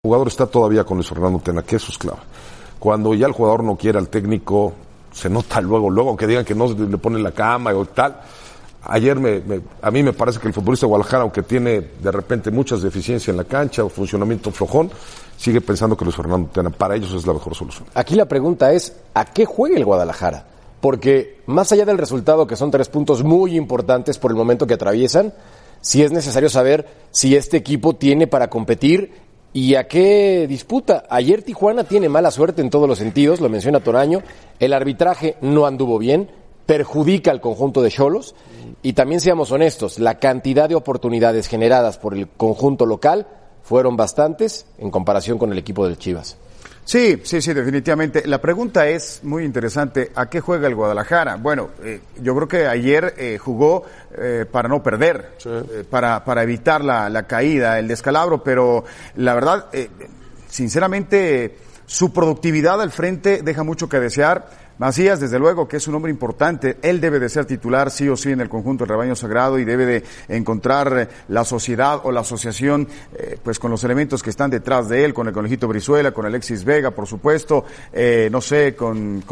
jugador está todavía con Luis Fernando Tena, que eso es clave. Cuando ya el jugador no quiere al técnico, se nota luego, aunque digan que no le ponen la cama o tal. Ayer a mí me parece que el futbolista de Guadalajara, aunque tiene de repente muchas deficiencias en la cancha o funcionamiento flojón, sigue pensando que Luis Fernando Tena para ellos es la mejor solución. Aquí la pregunta es, ¿a qué juega el Guadalajara? Porque más allá del resultado, que son 3 puntos muy importantes por el momento que atraviesan, sí es necesario saber si este equipo tiene para competir y a qué disputa. Ayer Tijuana tiene mala suerte en todos los sentidos, lo menciona Toraño, el arbitraje no anduvo bien, perjudica al conjunto de Xolos y también seamos honestos, la cantidad de oportunidades generadas por el conjunto local fueron bastantes en comparación con el equipo del Chivas. Sí, definitivamente. La pregunta es muy interesante. ¿A qué juega el Guadalajara? Bueno, yo creo que ayer jugó para no perder, sí. Para evitar la caída, el descalabro, pero la verdad, sinceramente, su productividad al frente deja mucho que desear. Macías, desde luego, que es un hombre importante, él debe de ser titular sí o sí en el conjunto del Rebaño Sagrado y debe de encontrar la sociedad o la asociación pues con los elementos que están detrás de él, con el Conejito Brizuela, con Alexis Vega, por supuesto, no sé, con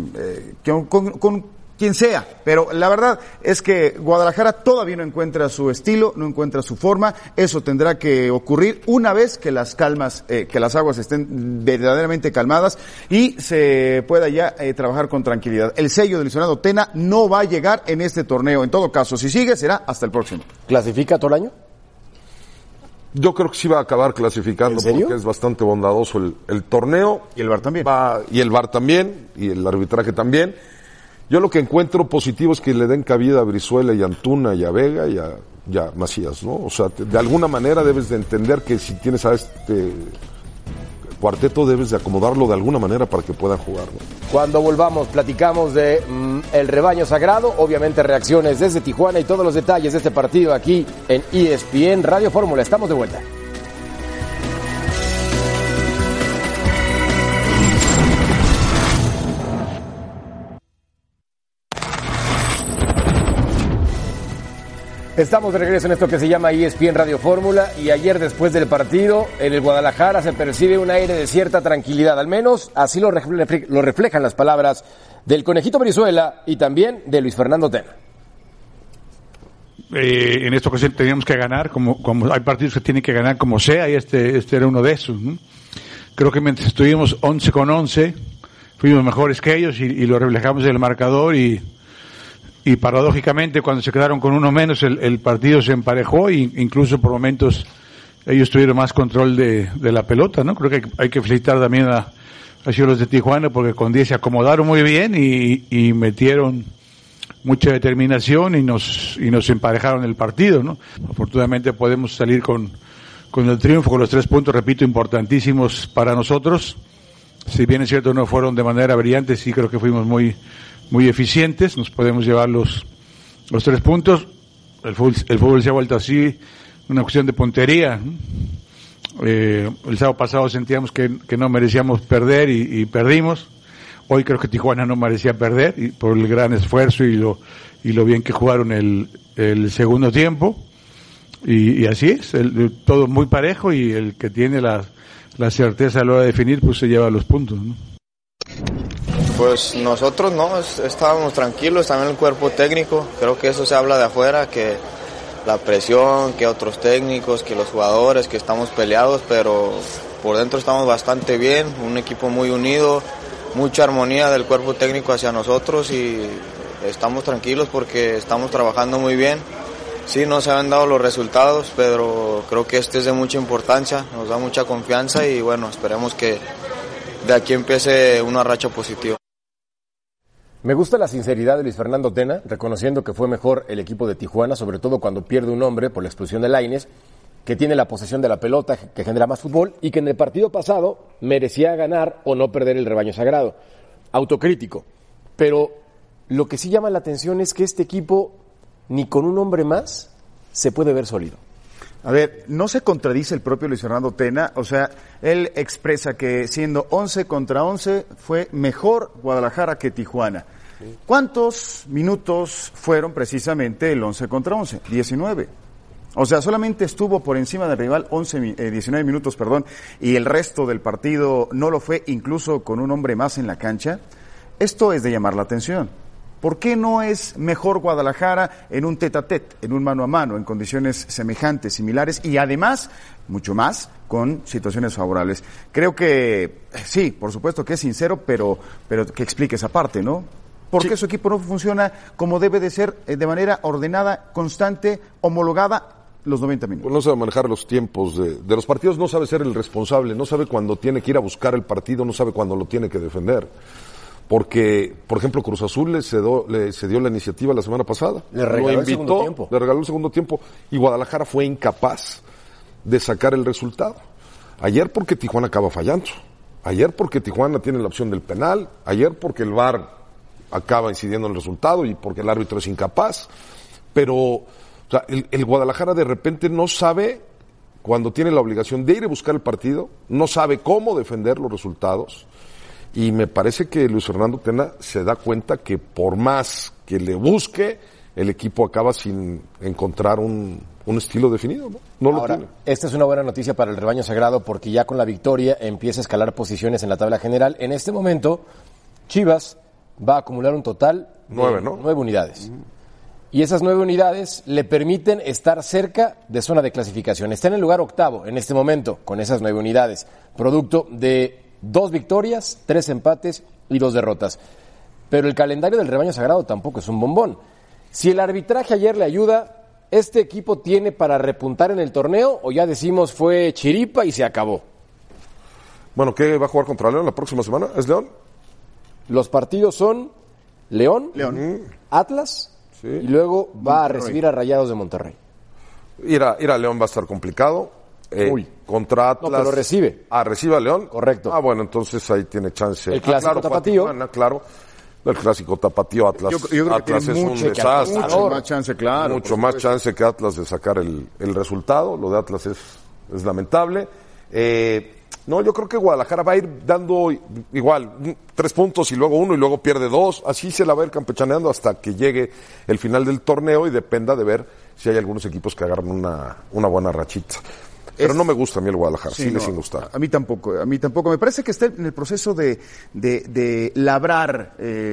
quien sea, pero la verdad es que Guadalajara todavía no encuentra su estilo, no encuentra su forma. Eso tendrá que ocurrir una vez que las aguas estén verdaderamente calmadas y se pueda ya trabajar con tranquilidad. El sello de Luis Fernando Tena no va a llegar en este torneo. En todo caso, si sigue, será hasta el próximo. ¿Clasifica Toraño? Yo creo que sí va a acabar clasificando porque es bastante bondadoso el torneo. Y el VAR también. Y el VAR también, y el arbitraje también. Yo lo que encuentro positivo es que le den cabida a Brizuela y a Antuna y a Vega y a Macías, ¿no? O sea, de alguna manera debes de entender que si tienes a este cuarteto debes de acomodarlo de alguna manera para que puedan jugar, ¿no? Cuando volvamos platicamos de el Rebaño Sagrado, obviamente reacciones desde Tijuana y todos los detalles de este partido aquí en ESPN Radio Fórmula. Estamos de vuelta. Estamos de regreso en esto que se llama ESPN Radio Fórmula y ayer después del partido en el Guadalajara se percibe un aire de cierta tranquilidad, al menos así lo reflejan las palabras del Conejito Brizuela y también de Luis Fernando Tena. En esta ocasión teníamos que ganar, como hay partidos que tienen que ganar como sea y este era uno de esos, ¿no? Creo que mientras estuvimos 11 con 11 fuimos mejores que ellos y lo reflejamos en el marcador y paradójicamente cuando se quedaron con uno menos el partido se emparejó e incluso por momentos ellos tuvieron más control de la pelota, ¿no? Creo que hay que felicitar también a los de Tijuana porque con 10 se acomodaron muy bien y metieron mucha determinación y nos emparejaron el partido, ¿no? Afortunadamente podemos salir con el triunfo, con los 3 puntos, repito, importantísimos para nosotros. Si bien es cierto no fueron de manera brillante, sí creo que fuimos muy eficientes, nos podemos llevar los 3 puntos. El fútbol se ha vuelto así, una cuestión de puntería. El sábado pasado sentíamos que no merecíamos perder y perdimos. Hoy creo que Tijuana no merecía perder y por el gran esfuerzo y lo bien que jugaron el segundo tiempo. Y así es, todo muy parejo y el que tiene la certeza a la hora de definir pues se lleva los puntos, ¿no? Pues nosotros no, estábamos tranquilos, también el cuerpo técnico, creo que eso se habla de afuera, que la presión, que otros técnicos, que los jugadores, que estamos peleados, pero por dentro estamos bastante bien, un equipo muy unido, mucha armonía del cuerpo técnico hacia nosotros y estamos tranquilos porque estamos trabajando muy bien. Sí, no se han dado los resultados, pero creo que este es de mucha importancia, nos da mucha confianza y bueno, esperemos que de aquí empiece una racha positiva. Me gusta la sinceridad de Luis Fernando Tena, reconociendo que fue mejor el equipo de Tijuana, sobre todo cuando pierde un hombre por la expulsión de Lainez, que tiene la posesión de la pelota, que genera más fútbol, y que en el partido pasado merecía ganar o no perder el Rebaño Sagrado. Autocrítico. Pero lo que sí llama la atención es que este equipo, ni con un hombre más, se puede ver sólido. A ver, no se contradice el propio Luis Fernando Tena, o sea, él expresa que siendo 11 contra 11 fue mejor Guadalajara que Tijuana. ¿Cuántos minutos fueron precisamente el 11 contra 11? 19. O sea, solamente estuvo por encima del rival 19 minutos, y el resto del partido no lo fue, incluso con un hombre más en la cancha. Esto es de llamar la atención. ¿Por qué no es mejor Guadalajara en un tete-a-tete, en un mano a mano, en condiciones semejantes, similares y además, mucho más, con situaciones favorables? Creo que, sí, por supuesto que es sincero, pero que explique esa parte, ¿no? ¿Por qué su equipo no funciona como debe de ser, de manera ordenada, constante, homologada, los 90 minutos? Pues no sabe manejar los tiempos de los partidos, no sabe ser el responsable, no sabe cuándo tiene que ir a buscar el partido, no sabe cuándo lo tiene que defender. Porque, por ejemplo, Cruz Azul le cedió la iniciativa la semana pasada. Le regaló el segundo tiempo. Le regaló el segundo tiempo. Y Guadalajara fue incapaz de sacar el resultado. Ayer porque Tijuana acaba fallando. Ayer porque Tijuana tiene la opción del penal. Ayer porque el VAR acaba incidiendo en el resultado y porque el árbitro es incapaz. Pero, o sea, el Guadalajara de repente no sabe cuando tiene la obligación de ir a buscar el partido, no sabe cómo defender los resultados. Y me parece que Luis Fernando Tena se da cuenta que por más que le busque, el equipo acaba sin encontrar un estilo definido, ¿no? No Ahora, lo tiene. Esta es una buena noticia para el rebaño sagrado porque ya con la victoria empieza a escalar posiciones en la tabla general. En este momento, Chivas va a acumular un total de 9 unidades. Y esas 9 unidades le permiten estar cerca de zona de clasificación. Está en el lugar octavo en este momento, con esas 9 unidades, producto de 2 victorias, 3 empates y 2 derrotas. Pero el calendario del rebaño sagrado tampoco es un bombón. Si el arbitraje ayer le ayuda, ¿este equipo tiene para repuntar en el torneo o ya decimos fue chiripa y se acabó? Bueno, ¿qué va a jugar contra León la próxima semana? ¿Es León? Los partidos son León. Atlas, sí. Y luego va a recibir a Rayados de Monterrey. Ir a León va a estar complicado. Contra Atlas. No, pero recibe. ¿Recibe a León? Correcto. Bueno, entonces ahí tiene chance. El clásico tapatío. Claro. El clásico tapatío Atlas. Yo creo Atlas que es un desastre. Mucho más chance, claro. Mucho más chance que Atlas de sacar el resultado. Lo de Atlas es lamentable. No, yo creo que Guadalajara va a ir dando igual 3 puntos y luego 1 y luego pierde 2. Así se la va a ir campechaneando hasta que llegue el final del torneo y dependa de ver si hay algunos equipos que agarran una buena rachita. Pero no me gusta a mí el Guadalajara, sigue sin gustar. A mí tampoco. Me parece que está en el proceso de labrar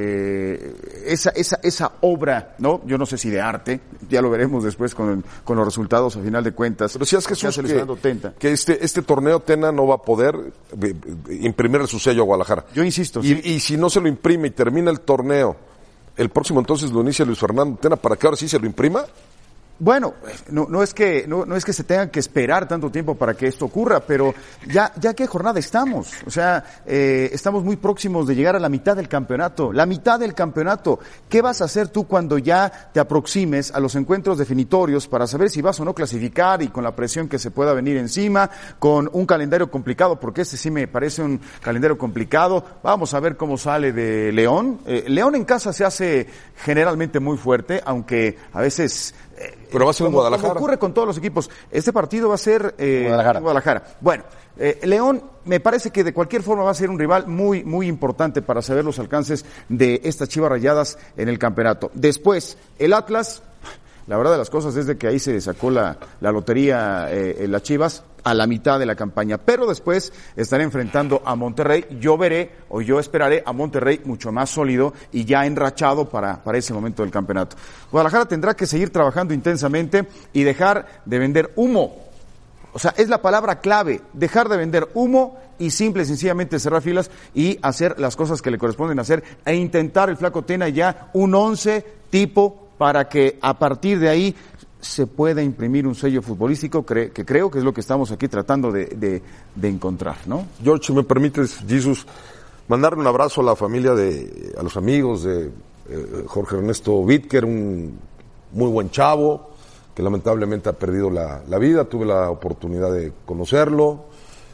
esa obra, ¿no? Yo no sé si de arte, ya lo veremos después con los resultados a final de cuentas. Pero si es que este torneo Tena no va a poder imprimirle su sello a Guadalajara. Yo insisto. Y si no se lo imprime y termina el torneo, el próximo entonces lo inicia Luis Fernando Tena para que ahora sí se lo imprima. Bueno, no es que se tenga que esperar tanto tiempo para que esto ocurra, pero ya qué jornada estamos. O sea, estamos muy próximos de llegar a la mitad del campeonato. La mitad del campeonato. ¿Qué vas a hacer tú cuando ya te aproximes a los encuentros definitorios para saber si vas o no clasificar y con la presión que se pueda venir encima, con un calendario complicado, porque este sí me parece un calendario complicado? Vamos a ver cómo sale de León. León en casa se hace generalmente muy fuerte, aunque a veces... Pero va a ser en Guadalajara. Como ocurre con todos los equipos. Este partido va a ser en Guadalajara. Bueno, León me parece que de cualquier forma va a ser un rival muy, muy importante para saber los alcances de estas Chivas Rayadas en el campeonato. Después, el Atlas, la verdad de las cosas es de que ahí se sacó la lotería las Chivas a la mitad de la campaña, pero después estaré enfrentando a Monterrey. Yo esperaré a Monterrey mucho más sólido y ya enrachado para ese momento del campeonato. Guadalajara tendrá que seguir trabajando intensamente y dejar de vender humo. O sea, es la palabra clave, dejar de vender humo y simple y sencillamente cerrar filas y hacer las cosas que le corresponden hacer e intentar el Flaco Tena ya un 11 tipo para que a partir de ahí se pueda imprimir un sello futbolístico que creo que es lo que estamos aquí tratando de encontrar, ¿no? George, ¿me permites, Jesús, mandarle un abrazo a la familia a los amigos de Jorge Ernesto Vídker, un muy buen chavo que lamentablemente ha perdido la vida? Tuve la oportunidad de conocerlo,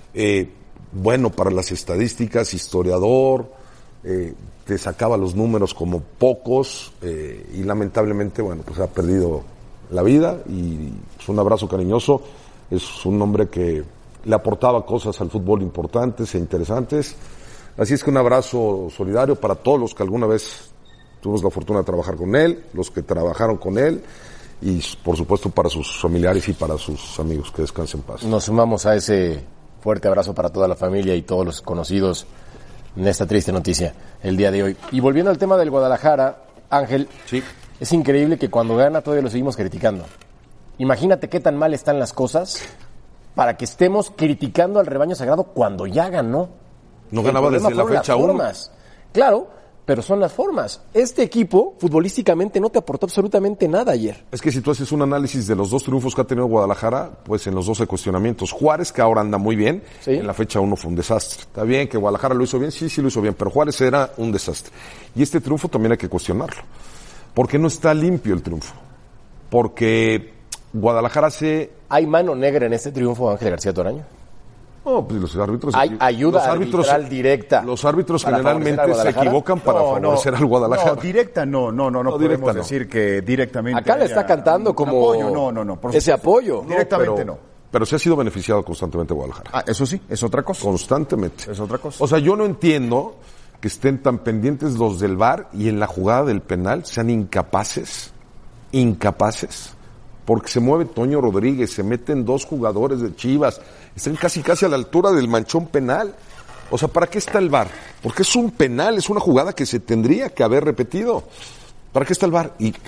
bueno para las estadísticas, historiador, te sacaba los números como pocos y lamentablemente, bueno, pues ha perdido la vida y es un abrazo cariñoso. Es un hombre que le aportaba cosas al fútbol importantes e interesantes. Así es que un abrazo solidario para todos los que alguna vez tuvimos la fortuna de trabajar con él, los que trabajaron con él y por supuesto para sus familiares y para sus amigos, que descansen en paz. Nos sumamos a ese fuerte abrazo para toda la familia y todos los conocidos en esta triste noticia el día de hoy. Y volviendo al tema del Guadalajara, Ángel, Sí. es increíble que cuando gana todavía lo seguimos criticando. Imagínate qué tan mal están las cosas para que estemos criticando al rebaño sagrado cuando ya ganó. No ganaba El problema desde la fueron fecha las 1. formas. Claro, pero son las formas. Este equipo, futbolísticamente, no te aportó absolutamente nada ayer. Es que si tú haces un análisis de los 2 triunfos que ha tenido Guadalajara, pues en los 2 hay cuestionamientos. Juárez, que ahora anda muy bien, Sí. en la fecha 1 fue un desastre. Está bien que Guadalajara lo hizo bien, sí lo hizo bien, pero Juárez era un desastre. Y este triunfo también hay que cuestionarlo. ¿Por qué no está limpio el triunfo? Porque Guadalajara ¿Hay mano negra en este triunfo de Ángel García Toraño? No, pues los árbitros... ¿Hay ayuda los árbitros, arbitral directa Los árbitros para favorecer generalmente al se Guadalajara? equivocan para favorecer al Guadalajara. No, directa no directa podemos no. decir que directamente. Acá le está haya cantando un como apoyo. No, por ese supuesto. apoyo. Directamente pero, no. Pero se ha sido beneficiado constantemente Guadalajara. Ah, eso sí, es otra cosa. Constantemente. Es otra cosa. O sea, yo no entiendo que estén tan pendientes los del VAR y en la jugada del penal sean incapaces, porque se mueve Toño Rodríguez, se meten 2 jugadores de Chivas, están casi a la altura del manchón penal. O sea, ¿para qué está el VAR? Porque es un penal, es una jugada que se tendría que haber repetido. ¿Para qué está el VAR? Y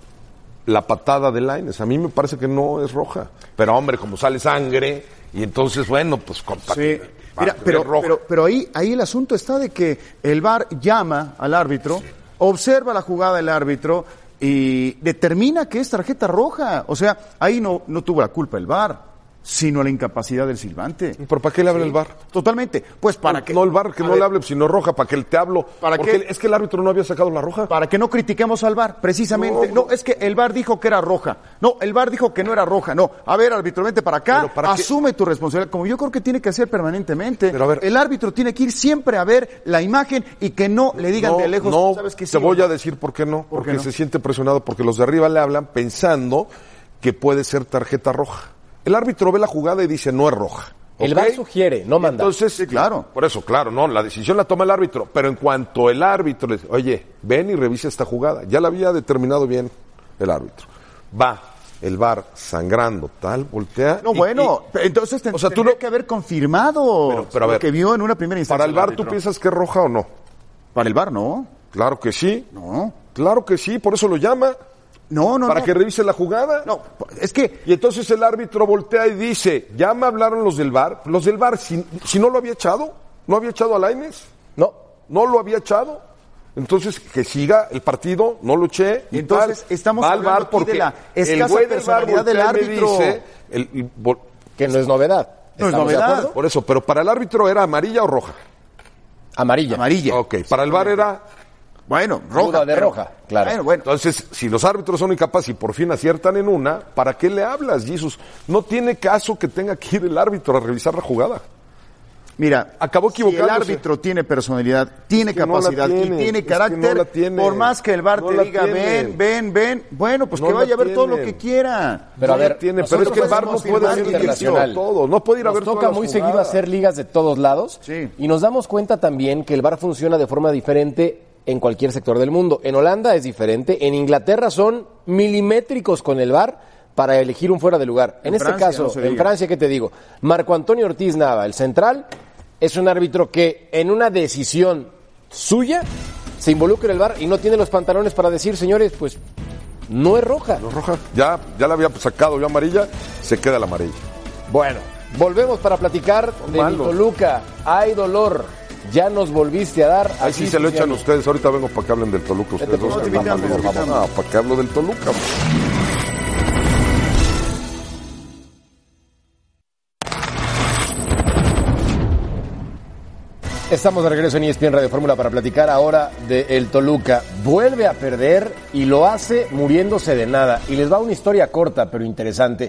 la patada de Lainez, a mí me parece que no es roja. Pero hombre, como sale sangre, y entonces, bueno, pues... Sí. Mira, pero ahí el asunto está de que el VAR llama al árbitro, observa la jugada del árbitro y determina que es tarjeta roja. O sea, ahí no tuvo la culpa el VAR, sino la incapacidad del silbante. ¿Pero para qué le habla el VAR? Totalmente. Pues para que... No el VAR, que no le hable, sino roja, para que él te hablo. ¿Para porque qué? es que el árbitro no había sacado la roja. Para que no critiquemos al VAR, precisamente. No, es que el VAR dijo que era roja. No, el VAR dijo que no era roja. No, a ver, árbitro, vente para acá, Pero ¿para qué? asume tu responsabilidad, como yo creo que tiene que hacer permanentemente. Pero a ver, el árbitro tiene que ir siempre a ver la imagen y que no le digan de lejos, no, ¿sabes qué? te voy a decir por qué no. ¿Por qué Porque no? se siente presionado, porque los de arriba le hablan pensando que puede ser tarjeta roja. El árbitro ve la jugada y dice, no es roja. El ¿ok? VAR sugiere, no manda. Entonces, Sí, claro. Por eso, claro, no, la decisión la toma el árbitro. Pero en cuanto el árbitro le dice, oye, ven y revisa esta jugada, ya la había determinado bien el árbitro. Va el VAR sangrando, tal, voltea. No, entonces o sea, tú tendría no- que haber confirmado pero a lo ver, que vio en una primera instancia. Para el VAR, ¿tú árbitro. piensas que es roja o no? Para el VAR, no. Claro que sí. No. Claro que sí, por eso lo llama. No. Para que revise la jugada. No, es que... Y entonces el árbitro voltea y dice, ya me hablaron los del VAR. Los del VAR, si no lo había echado, no había echado a Lainez, No. no lo había echado. Entonces, que siga el partido, no lo eché. Y Entonces, tal. estamos Va al hablando VAR aquí porque de la el escasa güey del VAR personalidad del voltea y me árbitro. dice, Que no es novedad. No es ¿Estamos de novedad. acuerdo? por eso, pero para el árbitro era amarilla o roja. Amarilla. Amarilla. Ok, para el VAR era... Bueno, roja. Duda de pero- roja, claro. Bueno, Entonces, si los árbitros son incapaces y por fin aciertan en una, ¿para qué le hablas, Jesús? No tiene caso que tenga que ir el árbitro a revisar la jugada. mira, Acabó si el equivocándose. árbitro tiene personalidad, tiene Es que no la capacidad tiene, y tiene es que carácter, no la tiene. por más que el VAR No te la diga, tiene. ven, bueno, pues No que la vaya a ver todo lo tiene. que quiera. Pero a No ver, la tiene, pero es nosotros que el VAR no hacemos puede firmar ver internacional. todo, no puede ir a Nos ver toca todas las muy seguido jugadas. hacer ligas de todos lados Sí. y nos damos cuenta también que el VAR funciona de forma diferente en cualquier sector del mundo. En Holanda es diferente, en Inglaterra son milimétricos con el VAR para elegir un fuera de lugar. En este Francia, caso, no se en diga. Francia, ¿qué te digo? Marco Antonio Ortiz Nava, el central, es un árbitro que en una decisión suya se involucra en el VAR y no tiene los pantalones para decir, señores, pues no es roja. No, roja. Ya la había sacado yo amarilla, se queda la amarilla. Bueno, volvemos para platicar de malos. Toluca. Hay dolor. Ya nos volviste a dar. Ahí aquí, sí se lo echan Cristiano. ustedes. Ahorita vengo para que hablen del Toluca. Ustedes Vete, dos no, que te están invitamos, mal, te invitamos. No, para que hablo del Toluca. Estamos de regreso en ESPN Radio Fórmula para platicar ahora de el Toluca. Vuelve a perder y lo hace muriéndose de nada. Y les va una historia corta pero interesante.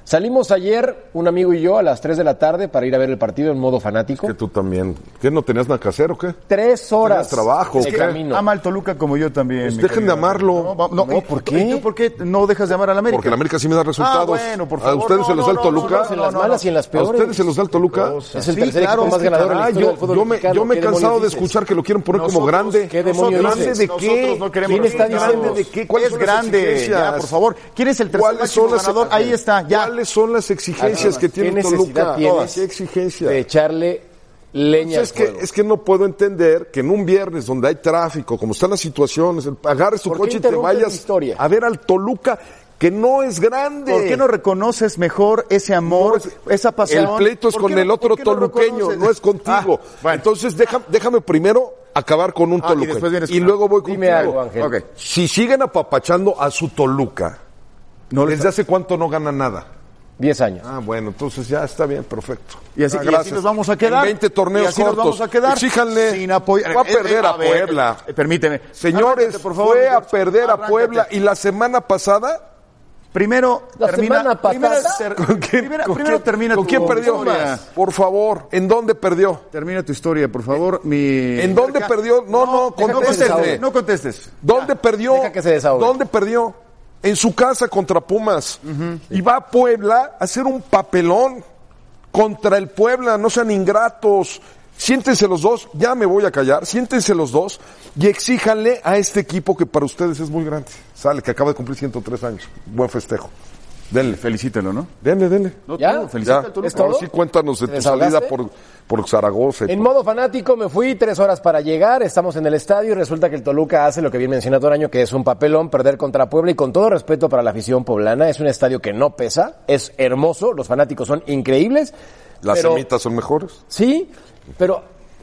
Salimos ayer, un amigo y yo, a las 3 de la tarde para ir a ver el partido en modo fanático. Que tú también. ¿Qué, no tenías nada que hacer o qué? 3 horas ¿Tenías trabajo, de qué? camino. Ama al Toluca como yo también. Pues mi dejen querido. de amarlo. No, ¿por qué? ¿Y tú por qué no dejas de amar al América? Porque el América sí me da resultados. Bueno, por favor. ¿A ustedes se los da el Toluca? En las malas y en las ¿A peores. ustedes se los da el Toluca? Es el Sí, tercer claro, equipo más es que ganador en la Ah, historia del fútbol mexicano. yo me he ¿Qué cansado de demonios dices? escuchar que lo quieren poner como Nosotros, grande. ¿qué demonios ¿Grande dices? de qué? Nosotros no queremos ¿Quién está resultados. diciendo de qué? ¿Cuáles Es son las grande, exigencias? ya, por favor. ¿Quién es el tercer ¿Cuáles máximo son las ganador? Ahí está, ya. ¿Cuáles son las exigencias que tiene ¿Qué necesidad Toluca? tienes ¿Qué exigencias? de echarle leña al fuego? Es que no puedo entender que en un viernes donde hay tráfico, como están las situaciones, agarres tu ¿Por qué coche y te interrumpes mi vayas historia? a ver al Toluca, que no es grande. ¿Por qué no reconoces mejor ese amor, esa pasión? El pleito es ¿Por con qué el otro por qué no toluqueño, reconoces? no es contigo. Bueno. Entonces déjame primero acabar con un y Toluca. después vienes Y con- luego voy Dime contigo. algo, Ángel. Ok. Si siguen apapachando a su Toluca, ¿desde hace cuánto no gana nada? 10 años. Ah, bueno, entonces ya está bien, perfecto. Y así, Ah, y así nos vamos a quedar. En 20 torneos Y así cortos. nos vamos a quedar. Exíjanle. Sin apoyar. Fue a perder a Puebla. Permíteme. Señores, Arráncate, por favor, fue a George. perder a Arráncate. Puebla y la semana pasada... Primero La termina. semana pasada. Primero termina ¿Con tu quién perdió? historia. Por favor, ¿en dónde perdió? Termina tu historia, por favor. ¿En dónde perdió? No, deja que se contésteme. desahogue. No contestes. ¿Dónde perdió? Deja que se desahogue. ¿Dónde perdió? En su casa contra Pumas. Y va a Puebla a hacer un papelón contra el Puebla. No sean ingratos. Siéntense los dos, ya me voy a callar, siéntense los dos y exíjanle a este equipo que para ustedes es muy grande. Sale, que acaba de cumplir 103 años. Buen festejo. Denle. Felicítalo, ¿no? Denle. No, ¿Ya? tú, felicita Ya, al Toluca. ¿Es todo? ahora sí cuéntanos de ¿Te tu desahogaste? salida por Zaragoza. En modo fanático me fui 3 horas para llegar, estamos en el estadio y resulta que el Toluca hace lo que bien menciona Toraño, que es un papelón, perder contra Puebla, y con todo respeto para la afición poblana, es un estadio que no pesa, es hermoso, los fanáticos son increíbles. Las pero- semitas son mejores. Sí, pero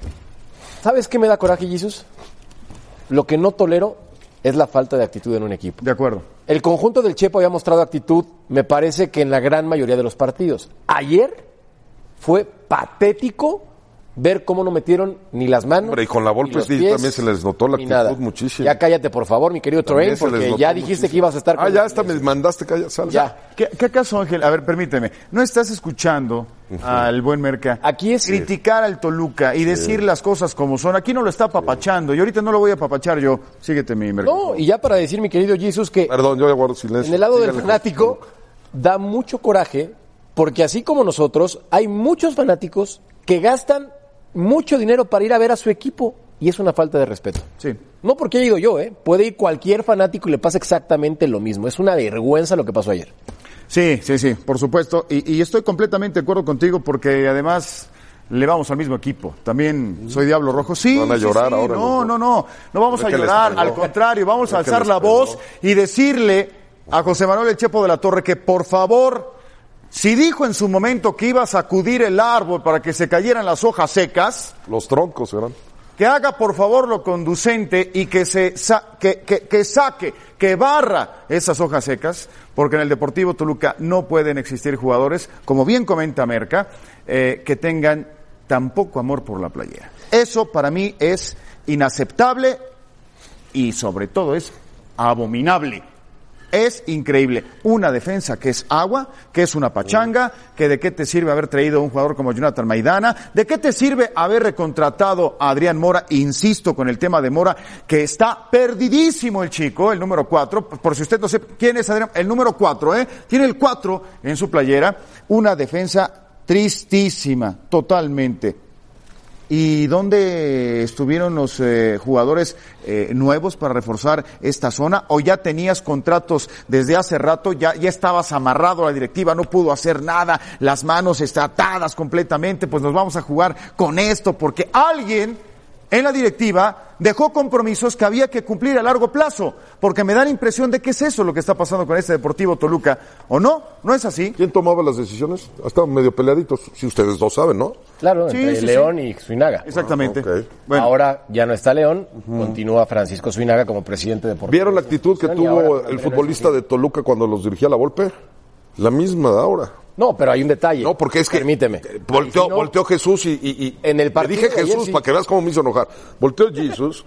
¿sabes qué me da coraje, Jesús? Lo que no tolero es la falta de actitud en un equipo. De acuerdo. El conjunto del Chepo había mostrado actitud, me parece que en la gran mayoría de los partidos. Ayer fue patético ver cómo no metieron ni las manos. Hombre, y con la Volpe ni los sí pies, también se les notó la ni actitud nada. muchísimo. Ya cállate, por favor, mi querido También Torrein, se les porque notó ya dijiste muchísimo. que ibas a estar con... Ya hasta me mandaste callar. Sal. Ya. ¿Qué acaso, Ángel? A ver, permíteme. ¿No estás escuchando al buen Merca Aquí es- criticar al Toluca y decir las cosas como son? Aquí no lo está apapachando y ahorita no lo voy a apapachar yo. Síguete, mi Merca. No, y ya para decir, mi querido Jesús, que Perdón, yo ya guardo silencio. en el lado del Dígale, fanático da mucho coraje, porque así como nosotros, hay muchos fanáticos que gastan mucho dinero para ir a ver a su equipo, y es una falta de respeto. Sí. No porque haya ido yo, puede ir cualquier fanático y le pasa exactamente lo mismo. Es una vergüenza lo que pasó ayer. Sí, por supuesto. Y estoy completamente de acuerdo contigo porque además le vamos al mismo equipo. También soy Diablo Rojo. Sí, Van a sí, llorar sí. ahora los dos. No vamos a ¿Qué les llorar. pegó? Al contrario, vamos a ¿Qué alzar les la pegó? voz y decirle a José Manuel El Chepo de la Torre que por favor, si dijo en su momento que iba a sacudir el árbol para que se cayeran las hojas secas, Los troncos eran. que haga por favor lo conducente y que saque, que barra esas hojas secas, porque en el Deportivo Toluca no pueden existir jugadores, como bien comenta Merca, que tengan tan poco amor por la playera. Eso para mí es inaceptable y sobre todo es abominable. Es increíble. Una defensa que es agua, que es una pachanga, que de qué te sirve haber traído a un jugador como Jonathan Maidana, de qué te sirve haber recontratado a Adrián Mora, insisto con el tema de Mora, que está perdidísimo el chico, el número 4, por si usted no sabe quién es Adrián, el número 4, tiene el 4 en su playera, una defensa tristísima, totalmente. ¿Y dónde estuvieron los jugadores nuevos para reforzar esta zona? ¿O ya tenías contratos desde hace rato? Ya estabas amarrado a la directiva, no pudo hacer nada, las manos atadas completamente, pues nos vamos a jugar con esto, porque alguien en la directiva dejó compromisos que había que cumplir a largo plazo, porque me da la impresión de que es eso lo que está pasando con este Deportivo Toluca, ¿o no? ¿No es así? ¿Quién tomaba las decisiones? Estaban medio peleaditos. Si ustedes dos saben, ¿no? Claro, Sí, entre sí, León y Zuinaga. Exactamente. Ok. Bueno. Ahora ya no está León, continúa Francisco Zuinaga como presidente deportivo. ¿Vieron la actitud que Y ahora tuvo el Andrés futbolista Luis. de Toluca cuando los dirigía la Volpe? La misma de ahora. No, pero hay un detalle. No, porque es que Permíteme. volteó, Si no, volteó Jesús y En el le partido dije de ayer, Jesús sí. para que veas cómo me hizo enojar. Volteó Jesús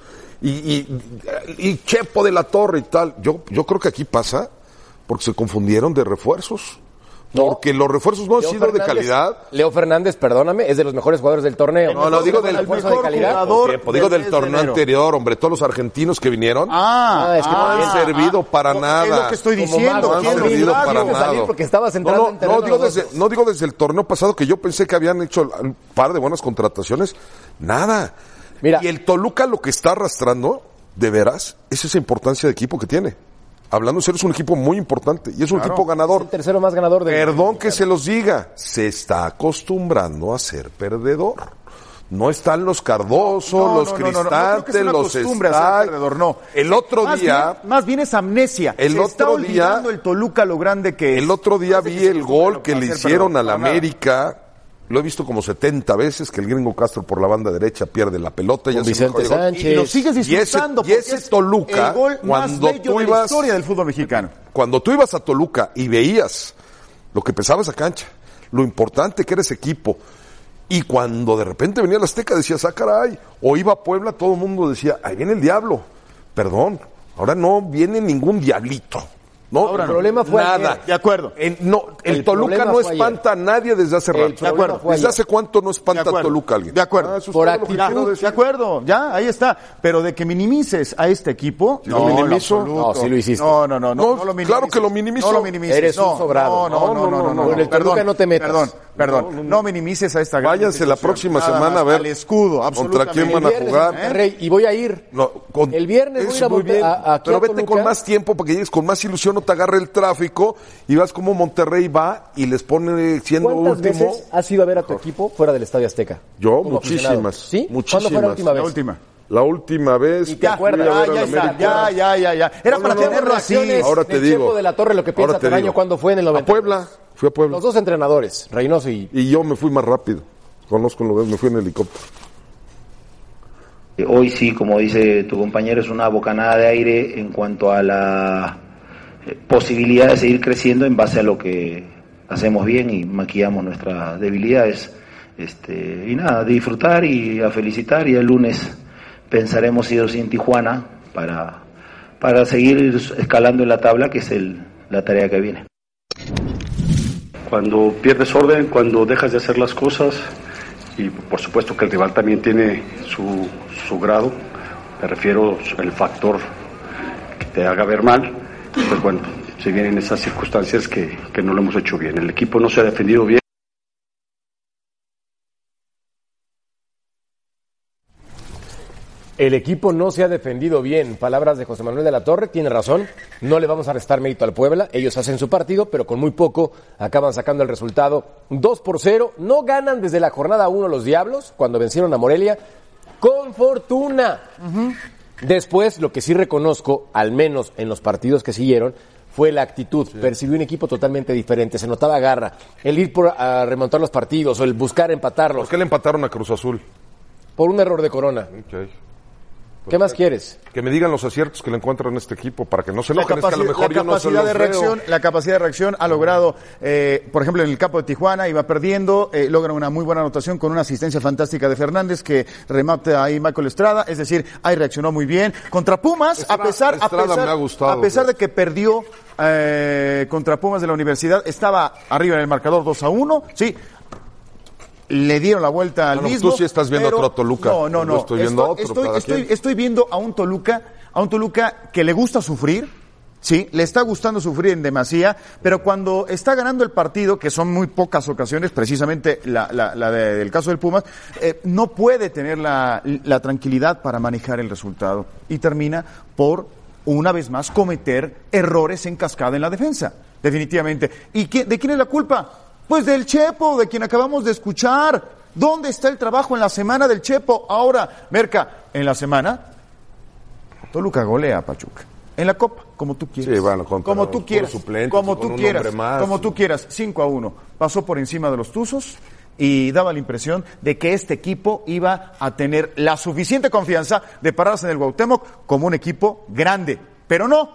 y Chepo de la Torre y tal. Yo creo que aquí pasa porque se confundieron de refuerzos. Porque los refuerzos no han sido de calidad. Leo Fernández, perdóname, es de los mejores jugadores del torneo. No, digo del refuerzo mejor de calidad. jugador. Digo del torneo anterior, hombre. Todos los argentinos que vinieron es que no han servido para nada. Es lo que estoy diciendo. No han servido para nada. Porque estabas entrando en terreno no digo desde el torneo pasado, que yo pensé que habían hecho un par de buenas contrataciones. Nada. Mira, y el Toluca lo que está arrastrando, de veras, es esa importancia de equipo que tiene. Hablando en serio, es un equipo muy importante y es un equipo ganador. Es el tercero más ganador del Perdón que se los diga, se está acostumbrando a ser perdedor. No están los Cardoso, los Cristantes, los perdedor, no. El otro día, más bien es amnesia. El se otro está olvidando día, el Toluca lo grande que es. El otro día vi el gol que le hicieron al América. Lo he visto como 70 veces, que el Gringo Castro por la banda derecha pierde la pelota. Con Vicente Sánchez. Y lo sigues disfrutando. Y ese Toluca, el gol más bello de la historia del fútbol mexicano. Cuando tú ibas a Toluca y veías lo que pesaba esa cancha, lo importante que era ese equipo, y cuando de repente venía la Azteca decías, caray, o iba a Puebla, todo el mundo decía, ahí viene el diablo. Perdón, ahora no viene ningún diablito. No, ahora el problema fue nada. Ayer. De acuerdo. El Toluca no espanta a nadie desde hace rato. De acuerdo. ¿Desde hace cuánto no espanta a Toluca alguien? De acuerdo. Por actitud. De acuerdo. Ya, ahí está. Pero de que minimices a este equipo. Si lo minimizo. No, sí lo hiciste. No lo minimices. Claro que lo minimizo. No lo minimices. Eres un sobrado. No. En el Toluca no te metas. Perdón. No minimices a esta gran Váyanse la próxima semana a ver al escudo, contra quién van a jugar. Monterrey, y voy a ir. El viernes voy a ir muy bien, pero vete Toluca. con más tiempo para que llegues con más ilusión, no te agarre el tráfico y vas como Monterrey va y les pone siendo ¿Cuántas último. veces has ido a ver a tu equipo fuera del Estadio Azteca? Yo, Como muchísimas. aficionado? ¿Sí? Muchísimas. ¿Cuándo fue la última vez? La última vez. ¿Y te acuerdas? Ya. Era para tenerlo así. Ahora te del digo. Chepo de la Torre, lo que piensa Toraño cuando fue en el 90. A Puebla. Fui a Puebla. Los dos entrenadores, Reynoso y yo me fui más rápido. Conozco el lugar, me fui en helicóptero. Hoy sí, como dice tu compañero, es una bocanada de aire en cuanto a la posibilidad de seguir creciendo en base a lo que hacemos bien y maquillamos nuestras debilidades. Y nada, disfrutar y a felicitar, y el lunes pensaremos ir en Tijuana para seguir escalando en la tabla, que es la tarea que viene. Cuando pierdes orden, cuando dejas de hacer las cosas, y por supuesto que el rival también tiene su grado, me refiero al factor que te haga ver mal, pues bueno, se vienen esas circunstancias que no lo hemos hecho bien. El equipo no se ha defendido bien. El equipo no se ha defendido bien. Palabras de José Manuel de la Torre, tiene razón. No le vamos a restar mérito al Puebla. Ellos hacen su partido, pero con muy poco acaban sacando el resultado 2-0. No ganan desde la jornada 1 los Diablos, cuando vencieron a Morelia, con fortuna. Después, lo que sí reconozco, al menos en los partidos que siguieron, fue la actitud. Sí. Percibió un equipo totalmente diferente. Se notaba garra. El ir a remontar los partidos o el buscar empatarlos. ¿Por qué le empataron a Cruz Azul? Por un error de Corona. Okay. ¿Qué más quieres? Que me digan los aciertos que le encuentran en este equipo para que no se enojen. Es que a lo mejor la capacidad de reacción ha logrado, por ejemplo, en el campo de Tijuana, iba perdiendo, logra una muy buena anotación con una asistencia fantástica de Fernández que remata ahí Michael Estrada, es decir, ahí reaccionó muy bien. Contra Pumas, a pesar de que perdió contra Pumas de la Universidad, estaba arriba en el marcador 2-1, sí. Le dieron la vuelta al mismo. Tú sí estás viendo otro Toluca. No. Estoy viendo otro. Estoy viendo a un Toluca que le gusta sufrir, sí, le está gustando sufrir en demasía, pero cuando está ganando el partido, que son muy pocas ocasiones, precisamente del caso del Pumas, no puede tener la tranquilidad para manejar el resultado y termina por, una vez más, cometer errores en cascada en la defensa, definitivamente. ¿Y de quién es la culpa? Pues del Chepo, de quien acabamos de escuchar. ¿Dónde está el trabajo en la semana del Chepo? Ahora, Merca, en la semana, Toluca golea a Pachuca. En la Copa, como tú quieras. Sí, bueno, como tú quieras. Como tú quieras. 5-1. Pasó por encima de los Tuzos y daba la impresión de que este equipo iba a tener la suficiente confianza de pararse en el Cuauhtémoc como un equipo grande. Pero no.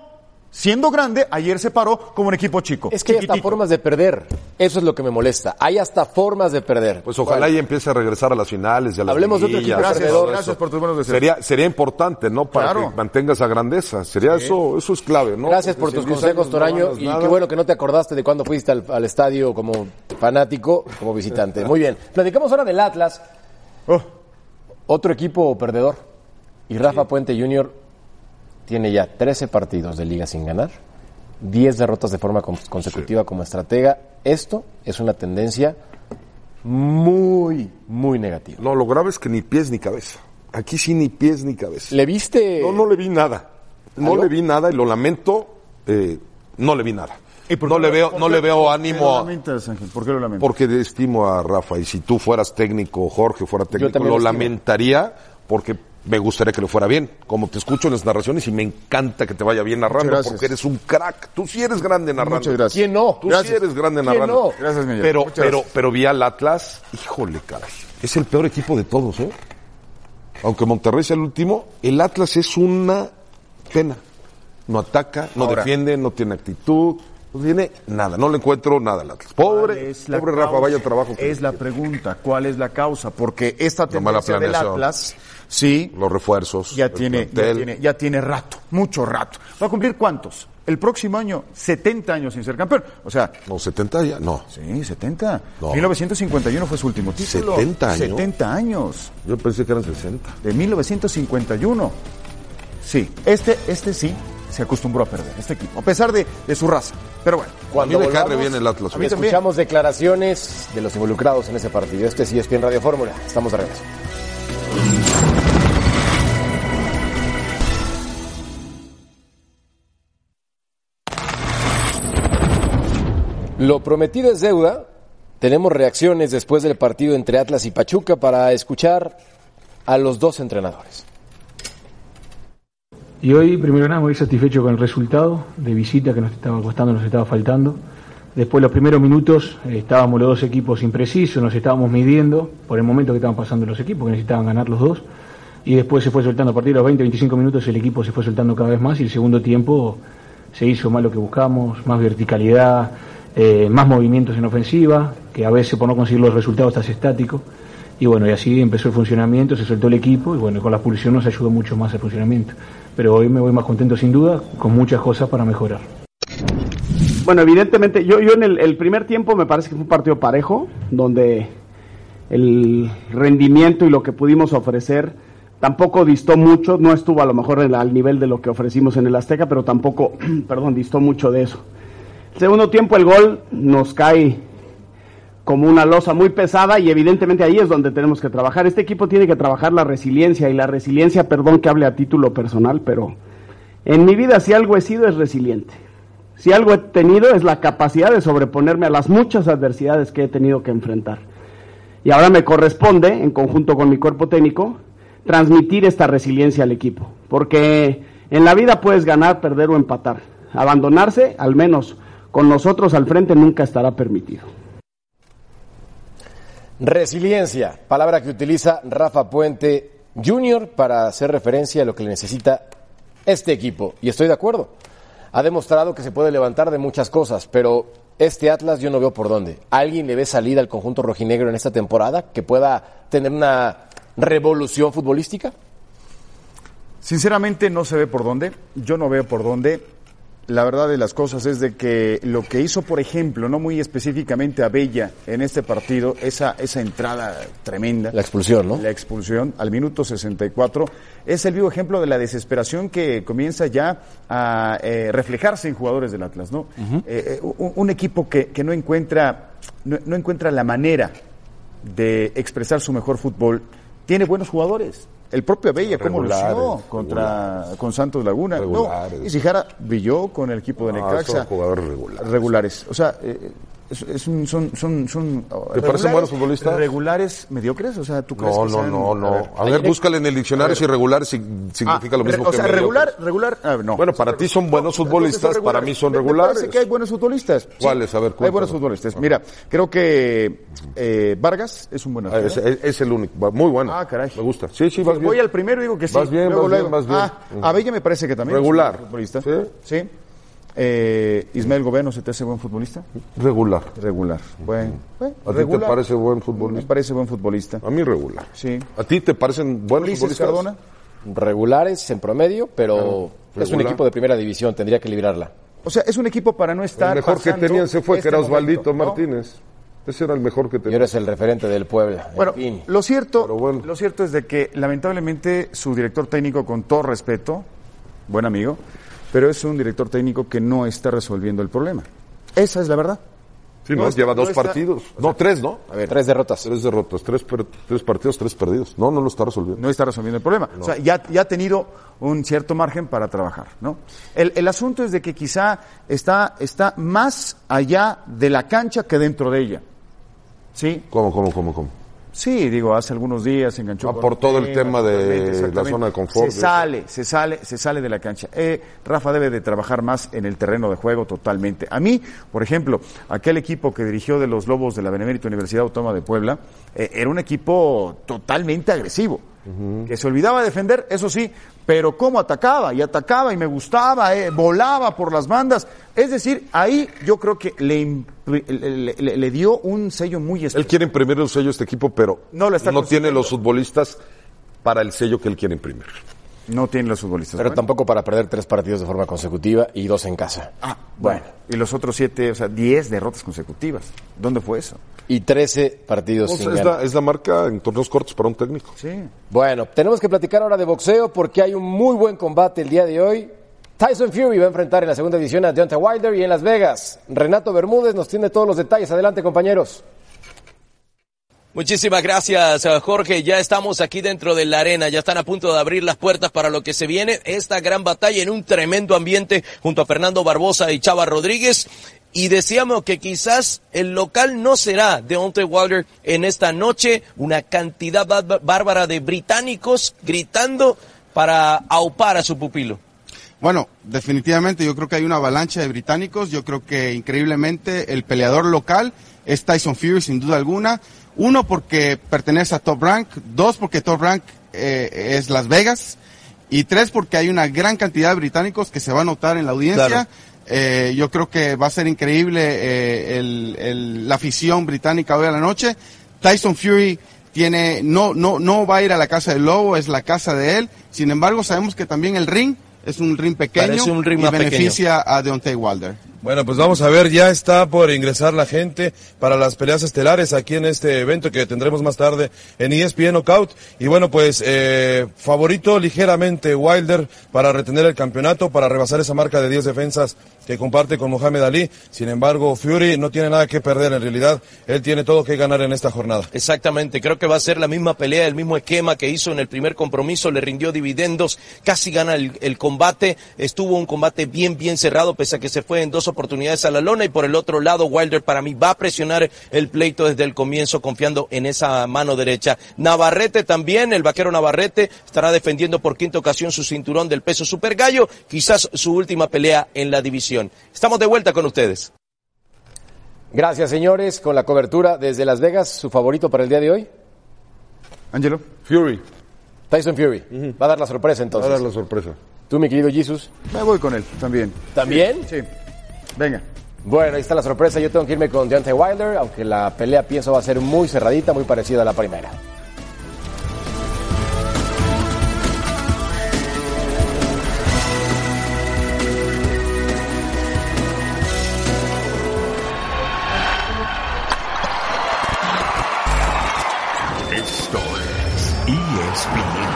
Siendo grande, ayer se paró como un equipo chico. Es que hay hasta chiquitito. formas de perder. Eso es lo que me molesta. Hay hasta formas de perder. Pues ojalá y empiece a regresar a las finales y a las Hablemos de otro liguillas, equipo Gracias, todo perdedor. gracias eso. por tus buenos deseos. Sería importante, ¿no? Para Claro. que mantenga esa grandeza. Sería eso es clave, ¿no? Gracias Porque por si tus en 10 consejos, años no Toraño. ganas Y nada. qué bueno que no te acordaste de cuando fuiste al estadio como fanático, como visitante. Muy bien. Platicamos ahora del Atlas. Oh, Otro equipo perdedor. Y Rafa Puente Jr. tiene ya 13 partidos de liga sin ganar, 10 derrotas de forma consecutiva como estratega. Esto es una tendencia muy, muy negativa. No, lo grave es que ni pies ni cabeza. Aquí sí ni pies ni cabeza. ¿Le viste? No le vi nada. No ¿Algo? le vi nada y lo lamento. No le vi nada. ¿y por No qué le lo- veo, por no qué- le veo por qué ánimo lo a, lamentas, Ángel? ¿Por qué lo lamentas? porque estimo a Rafa y si tú fueras técnico, Jorge fuera técnico, también lo lo estimo. lamentaría porque me gustaría que le fuera bien. Como te escucho en las narraciones y me encanta que te vaya bien narrando Muchas gracias. porque eres un crack. Tú sí eres grande narrando. Muchas gracias. ¿Quién no? Tú Gracias. sí eres grande ¿Quién narrando. no? Gracias, Miguel. Pero, Muchas gracias. pero vi al Atlas, híjole, caray. Es el peor equipo de todos, ¿eh? Aunque Monterrey sea el último, el Atlas es una pena. No ataca, no Ahora. defiende, no tiene actitud, no tiene nada. No le encuentro nada al Atlas. Pobre, ¿Cuál es la pobre Rafa, causa? vaya trabajo. que Es la pregunta, ¿cuál es la causa? Porque esta La mala tendencia del planeación. Atlas, sí, Los refuerzos. ya el tiene plantel. rato, mucho rato. ¿Va a cumplir cuántos? El próximo año, 70 años sin ser campeón. O sea, No, 70 ya, no. sí, 70. No. 1951 fue su último título. 70 años. 70 años. Yo pensé que eran 60. De 1951. Sí, este sí se acostumbró a perder, este equipo, a pesar de su raza. Pero bueno, A mí me cae re bien el Atlas. A mí también. Escuchamos declaraciones de los involucrados en ese partido. Este sí es bien Radio Fórmula. Estamos de regreso. Lo prometido es deuda. Tenemos reacciones después del partido entre Atlas y Pachuca para escuchar a los dos entrenadores. Y hoy, primero que nada, muy satisfecho con el resultado de visita que nos estaba costando, nos estaba faltando. Después, los primeros minutos, estábamos los dos equipos imprecisos, nos estábamos midiendo por el momento que estaban pasando los equipos, que necesitaban ganar los dos. Y después se fue soltando, a partir de los 20-25 minutos, el equipo se fue soltando cada vez más y el segundo tiempo se hizo más lo que buscamos, más verticalidad, más movimientos en ofensiva, que a veces por no conseguir los resultados estás estático. Y bueno, y así empezó el funcionamiento, se soltó el equipo y bueno, con la expulsión nos ayudó mucho más el funcionamiento. Pero hoy me voy más contento sin duda, con muchas cosas para mejorar. Bueno, evidentemente, yo en el primer tiempo me parece que fue un partido parejo, donde el rendimiento y lo que pudimos ofrecer tampoco distó mucho, no estuvo a lo mejor al nivel de lo que ofrecimos en el Azteca, pero tampoco, distó mucho de eso. El segundo tiempo el gol nos cae como una losa muy pesada y evidentemente ahí es donde tenemos que trabajar. Este equipo tiene que trabajar la resiliencia y la resiliencia, perdón que hable a título personal, pero en mi vida si algo he sido es resiliente. Si algo he tenido es la capacidad de sobreponerme a las muchas adversidades que he tenido que enfrentar. Y ahora me corresponde, en conjunto con mi cuerpo técnico, transmitir esta resiliencia al equipo. Porque en la vida puedes ganar, perder o empatar. Abandonarse, al menos con nosotros al frente, nunca estará permitido. Resiliencia, palabra que utiliza Rafa Puente Jr. para hacer referencia a lo que le necesita este equipo. Y estoy de acuerdo. Ha demostrado que se puede levantar de muchas cosas, pero este Atlas yo no veo por dónde. ¿Alguien le ve salida al conjunto rojinegro en esta temporada que pueda tener una revolución futbolística? Sinceramente no se ve por dónde, yo no veo por dónde. La verdad de las cosas es de que lo que hizo, por ejemplo, no muy específicamente Abella en este partido, esa entrada tremenda. La expulsión, ¿no? La expulsión al minuto 64, es el vivo ejemplo de la desesperación que comienza ya a reflejarse en jugadores del Atlas, ¿no? Un equipo que no encuentra la manera de expresar su mejor fútbol. Tiene buenos jugadores. El propio Abella, ¿cómo lució con Santos Laguna? Regulares. No, y Sijara brilló con el equipo de Necaxa. Son jugadores regulares. O sea, son ¿Te parecen buenos futbolistas? Regulares, mediocres, o sea, ¿tú crees que sean? No. A ver, búscale en el diccionario si regular significa lo mismo o que sea, mediocres. regular, no. Bueno, para ti son buenos futbolistas, para mí son Me regulares. parece que hay buenos futbolistas. ¿Cuáles? A ver, hay cuéntame. buenos futbolistas. Mira, creo que Vargas es un buen arquero. Es el único, muy bueno. Ah, caray. Me gusta. Sí, vas bien. Voy al primero y digo que sí. Vas bien, Luego. vas bien. Abella me parece que también Regular. es un buen futbolista. ¿Sí? Sí. Ismael Gobeno, ¿se te hace buen futbolista? Regular. Bueno, ¿A ti te parece buen futbolista? Me parece buen futbolista. A mí regular. Sí. ¿A ti te parecen buenos ¿Ulises futbolistas? Cardona? Regulares en promedio, pero es un regular. equipo de primera división, tendría que librarla. O sea, es un equipo para no estar. El mejor que tenían se fue, que era Osvaldito ¿no? Martínez. Ese era el mejor que Y tenían. ahora es el referente del Puebla. Bueno, En fin. lo cierto Pero es de que lamentablemente su director técnico, con todo respeto, buen amigo, pero es un director técnico que no está resolviendo el problema. Esa es la verdad. Sí, no, lleva dos partidos. No, tres, ¿no? A ver, 3 derrotas. 3 derrotas, 3 partidos, 3 perdidos. No lo está resolviendo. No está resolviendo el problema. O sea, ya ha tenido un cierto margen para trabajar, ¿no? El asunto es de que quizá está más allá de la cancha que dentro de ella. ¿Sí? ¿Cómo? Sí, digo, hace algunos días se enganchó por todo el tema de exactamente. la zona de confort. Se sale de la cancha. Rafa debe de trabajar más en el terreno de juego totalmente. A mí, por ejemplo, aquel equipo que dirigió de los Lobos de la Benemérita Universidad Autónoma de Puebla, era un equipo totalmente agresivo, que se olvidaba de defender, eso sí, pero cómo atacaba y me gustaba, volaba por las bandas. Es decir, ahí yo creo que le dio un sello muy especial. Él quiere imprimir un sello a este equipo, pero No lo está tiene consiguiendo. los futbolistas para el sello que él quiere imprimir. No tiene los futbolistas. Pero Bueno. tampoco para perder 3 partidos de forma consecutiva y 2 en casa. Bueno. Y los otros 7, o sea, 10 derrotas consecutivas. ¿Dónde fue eso? Y 13 partidos sin ganar. Es la marca en torneos cortos para un técnico. Sí. Bueno, tenemos que platicar ahora de boxeo porque hay un muy buen combate el día de hoy. Tyson Fury va a enfrentar en la segunda edición a Deontay Wilder y en Las Vegas. Renato Bermúdez nos tiene todos los detalles. Adelante, compañeros. Muchísimas gracias, Jorge. Ya estamos aquí dentro de la arena, ya están a punto de abrir las puertas para lo que se viene, esta gran batalla en un tremendo ambiente junto a Fernando Barbosa y Chava Rodríguez. Y decíamos que quizás el local no será Deontay Wilder en esta noche, una cantidad bárbara de británicos gritando para aupar a su pupilo. Bueno, definitivamente yo creo que hay una avalancha de británicos, yo creo que increíblemente el peleador local es Tyson Fury sin duda alguna. 1 porque pertenece a Top Rank, 2 porque Top Rank es Las Vegas y 3 porque hay una gran cantidad de británicos que se va a notar en la audiencia. Claro. Yo creo que va a ser increíble la afición británica hoy a la noche. Tyson Fury no va a ir a la casa del lobo, es la casa de él. Sin embargo, sabemos que también el ring es un ring pequeño y beneficia a Deontay Wilder. Bueno, pues vamos a ver, ya está por ingresar la gente para las peleas estelares aquí en este evento que tendremos más tarde en ESPN Knockout. Y bueno, pues favorito ligeramente Wilder para retener el campeonato, para rebasar esa marca de 10 defensas que comparte con Muhammad Ali. Sin embargo, Fury no tiene nada que perder en realidad, él tiene todo que ganar en esta jornada. Exactamente, creo que va a ser la misma pelea, el mismo esquema que hizo en el primer compromiso, le rindió dividendos, casi gana el combate, estuvo un combate bien cerrado, pese a que se fue en 2 oportunidades a la lona, y por el otro lado Wilder para mí va a presionar el pleito desde el comienzo, confiando en esa mano derecha. Navarrete también, el vaquero Navarrete estará defendiendo por 5ª ocasión su cinturón del peso super gallo, quizás su última pelea en la división. Estamos de vuelta con ustedes. Gracias, señores, con la cobertura desde Las Vegas. ¿Su favorito para el día de hoy? Ángelo. Fury. Tyson Fury. Va a dar la sorpresa entonces. Va a dar la sorpresa. ¿Tú, mi querido Jesus? Me voy con él también. ¿También? Sí. Venga. Bueno, ahí está la sorpresa. Yo tengo que irme con Deontay Wilder, aunque la pelea pienso va a ser muy cerradita, muy parecida a la primera. Esto es ESPN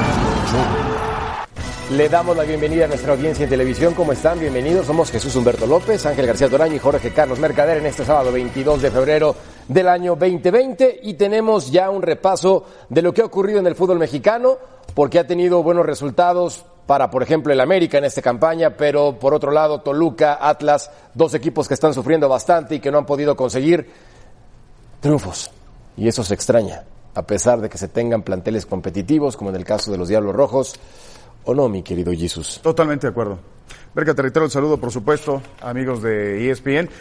Radio. Le damos la bienvenida a nuestra audiencia en televisión. ¿Cómo están? Bienvenidos. Somos Jesús Humberto López, Ángel García Toraño y Jorge Carlos Mercader en este sábado 22 de febrero del año 2020. Y tenemos ya un repaso de lo que ha ocurrido en el fútbol mexicano, porque ha tenido buenos resultados para, por ejemplo, el América en esta campaña, pero por otro lado Toluca, Atlas, 2 equipos que están sufriendo bastante y que no han podido conseguir triunfos. Y eso se extraña, a pesar de que se tengan planteles competitivos, como en el caso de los Diablos Rojos. ¿O no, mi querido Jesus? Totalmente de acuerdo. Verga, te reitero el saludo, por supuesto, amigos de ESPN.